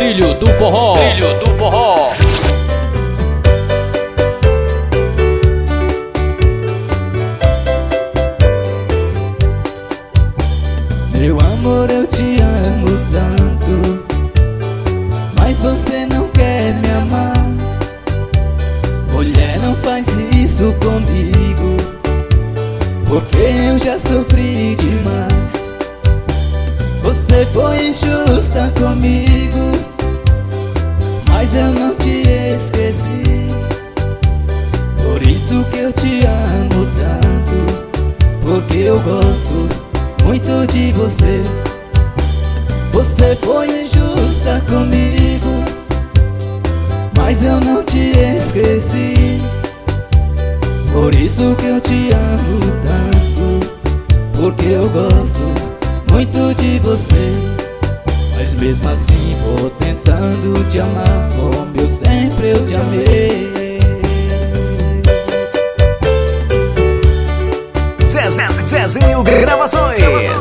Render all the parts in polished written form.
Trilho do Forró. Trilho do Forró. Meu amor, eu te amo tanto, mas você não quer me amar. Mulher, não faz isso comigo, porque eu já sofri demais. Você foi injusta comigo, mas eu não te esqueci. Por isso que eu te amo tanto, porque eu gosto muito de você. Você foi injusta comigo, mas eu não te esqueci. Por isso que eu te amo tanto, porque eu gosto muito de você. Mas mesmo assim vou tentando te amar como eu sempre te amei. Zezinho Gravações.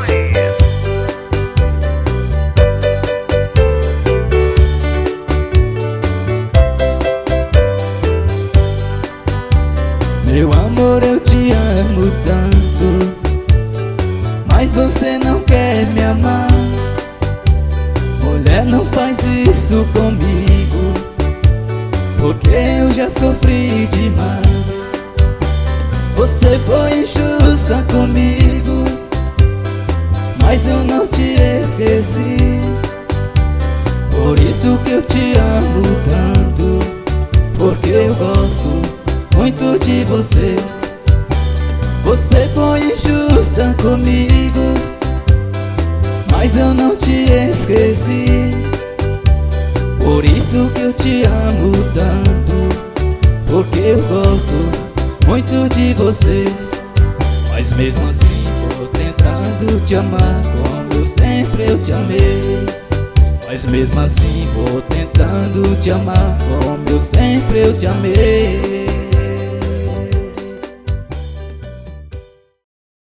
Meu amor, eu te amo tanto, mas você não quer me amar. Mulher, não faz isso comigo, porque eu já sofri demais. Você foi injusta comigo, mas eu não te esqueci. Por isso que eu te amo tanto, porque eu gosto muito de você. Você foi injusta comigo, mas eu não te esqueci. Por isso que eu te amo tanto, porque eu gosto muito de você. Mas mesmo assim vou tentando te amar como eu sempre te amei. Mas mesmo assim vou tentando te amar como eu sempre te amei.